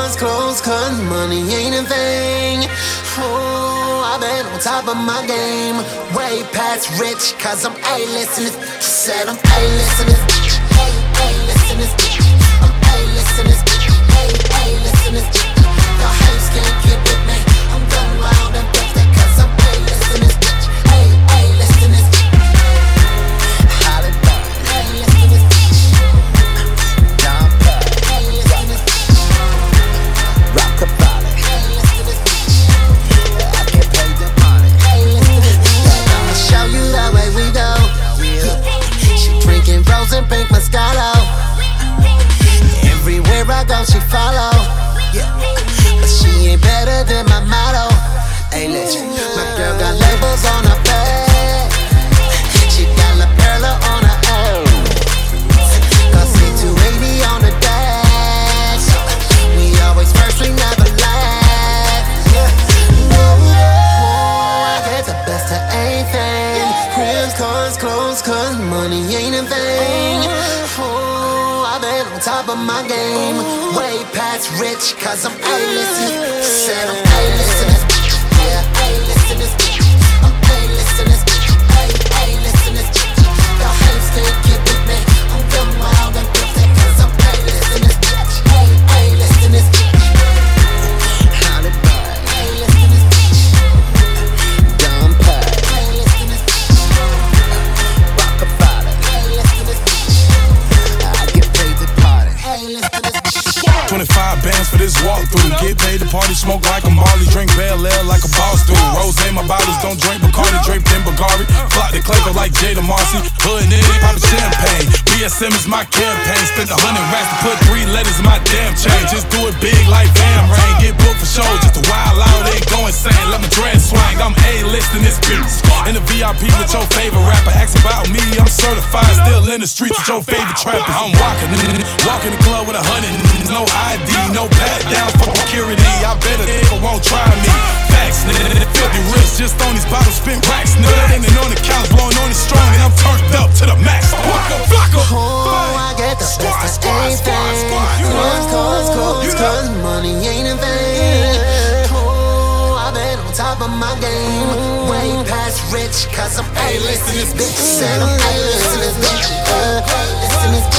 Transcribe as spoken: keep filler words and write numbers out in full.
cars, clothes, cause money ain't a thing. Oh, I've been on top of my game, way past rich, cause I'm A-list in this. Said I'm A-list in this. A-list in this. I'm A-list in this. A-list in this. The haters can't get with me. I'm going wild and birthday, cause I'm A-list in this. A-list in this. Hollywood. A-list in this. John Paul. A-list in this. Rockefeller. A-list in this. I get paid the money. A-list in this. I'ma show you the way we go. She drinking rose and pink Moscato. Everywhere I go, she follow. Yeah, but she ain't better than my motto. Hey, listen, my girl got labels on her back. She got La Perla on her ass. Got C two eighty on the dash. We always first, we never last. Yeah. Whoa, I get the best of anything. Cribs, cars, clothes, cause money ain't a thing. Oh, I've been on top of my game, way past rich, cause I'm A-list in this. Said I'm A-list in this. Yeah, A-list in this. I'm A-list in this. A-list in this. The haters can't get with me. I'm going wild and birthday, cause I'm A-list in this. A-list in this. Hollywood. A-list in this. John Paul. A-list in this. Rockefeller. A-list in this. I get paid to party. A-list in this. twenty-five bands for this walkthrough. Get paid to party, smoke like a Marley, drink Bel Air like a boss do. Rose in my bottles, don't drink Bacardi, draped in Bulgari. Flock the Clayco like Jada Marcy. Hood nigga, poppin' champagne. B S M is my campaign. Spent a hundred racks to put three letters in my damn chain. Just do it big like Van Rain. Get booked for shows, just a wild out, they go insane. Let my dread swing, I'm A-list in this bitch. In the V I P with your favorite rapper. Ask about me, I'm certified. Still in the streets with your favorite trapper. I'm walking, walking the club with a hundred. No I D, no pat down for security. I bet a nigga won't try me. Facts, nigga. Filthy wrist just on these bottles, spin racks, nigga. Hanging on the couch, blowing on it strong, and I'm turned up to the max. Flocka, flocka. Oh, I get the best of anything. Cause, cause, cause, cause money ain't a thing. Oh, I've been on top of my game, way past rich, cause I'm A-list in this bitch. Said I'm A-list in this bitch. Uh, A-list in this